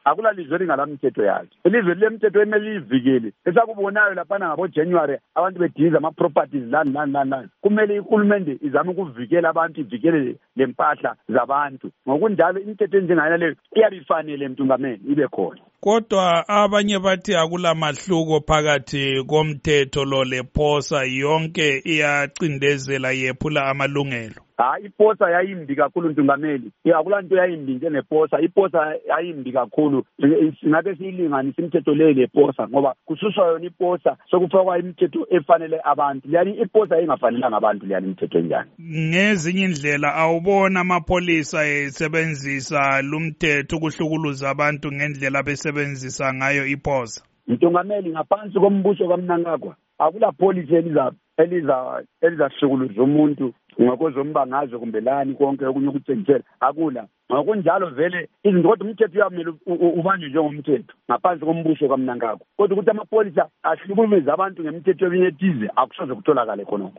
akula lizwe elingalamthetho yakhe. Ilizwe lilemthetho emele ivikele. Esakubonayo laphana ngabo January abantu bediza ama properties lani. Kumele uhulumende izame ukuvikela abantu, ivikele lempahla zabantu. Ngokunjalo imithetho enjengayona leyo iyabifanele Mtungameli ibe khona. Kodwa abanye bathi akulamahluko phakathi komthetho lo lePosa, yonke iyacindezela yephula amalungelo. IPosa yayimbi kakhulu Mtungameli. Akulanto yayimbi njengePosa. IPosa yayimbi kakhulu. Singabe siyilinganisa imithetho le lePosa ngoba kususwa yona iPosa sokufakwa imithetho efanele abantu. Yani iPosa ingafanelanga abantu yani imithetho enjani. Ngezinye indlela awubona amapolisa esebenzisa lumthetho ukuhlukuluza abantu ngendlela besebenzisa ngayo iPosa. Mtungameli, ngaphansi kombuso kaMnangagwa akula police elizahlukuluza umuntu ngokuzombangazwe kumbe lani konke okunye ukuthengisela akula. Ngokunjalo vele izinto kodwa umthetho uyamele ubanjwe njengomthetho ngaphansi kombuso kaMnangagwa. Kodwa ukuthi amapolisa ahlukuluze abantu ngemithetho ethize akusoze kutholakale khonokho.